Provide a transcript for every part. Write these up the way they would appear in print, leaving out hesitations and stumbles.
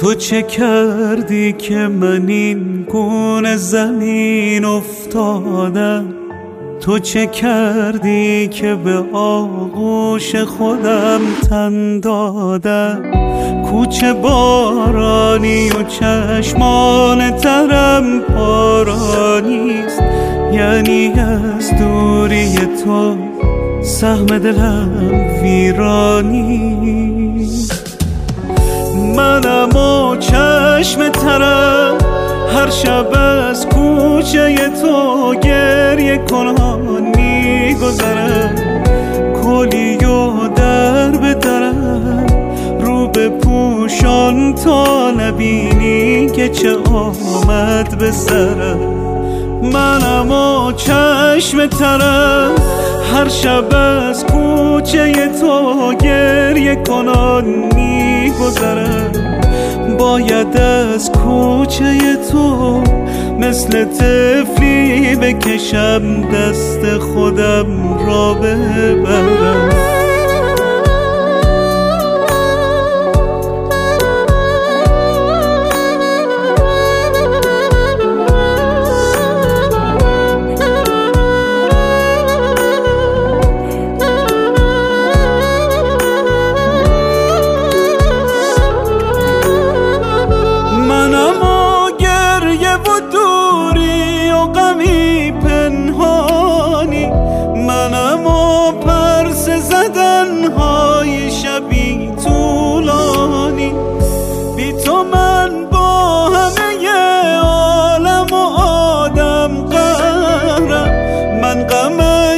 تو چه کردی که من این گونه زمین افتادم؟ تو چه کردی که به آغوش خودم تن دادم؟ کوچه بارانی و چشمان ترم بارانیست، یعنی از دوری تو سهم دلم ویرانی. منم و چشم ترم هر شب از کوچه تو گریه کنان میگذرم، کلی و در به درم رو به پوشان تا نبینی که چه آمد به سرم. منم و چشم ترم هر شب از کوچه تو گریه کنان میگذرم، باید از کوچه تو مثل طفلی بکشم دست خودم را ببرم. منم و پرس زدنهای شبی طولانی، بی تو من با همه عالم و آدم قهرم. من غم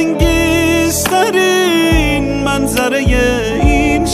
انگیزترین منظره این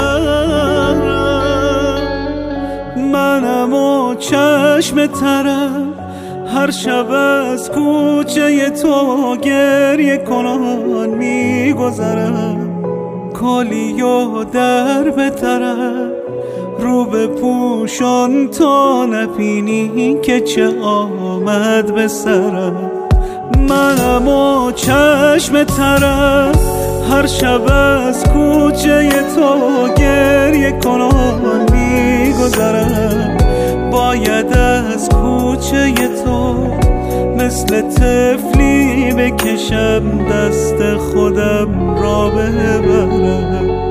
شهرم. منم و چشم ترم هر شب از کوچه تو گریه کنان میگذرم، کالی و در به طرف رو به پوشان تا نبینی که چه آمد به سرم. منم و چشم ترم هر شب از کوچه تو گریه کنان میگذرم، باید از کوچه تو مثل طفلی بکشم دست خودم را ببرم.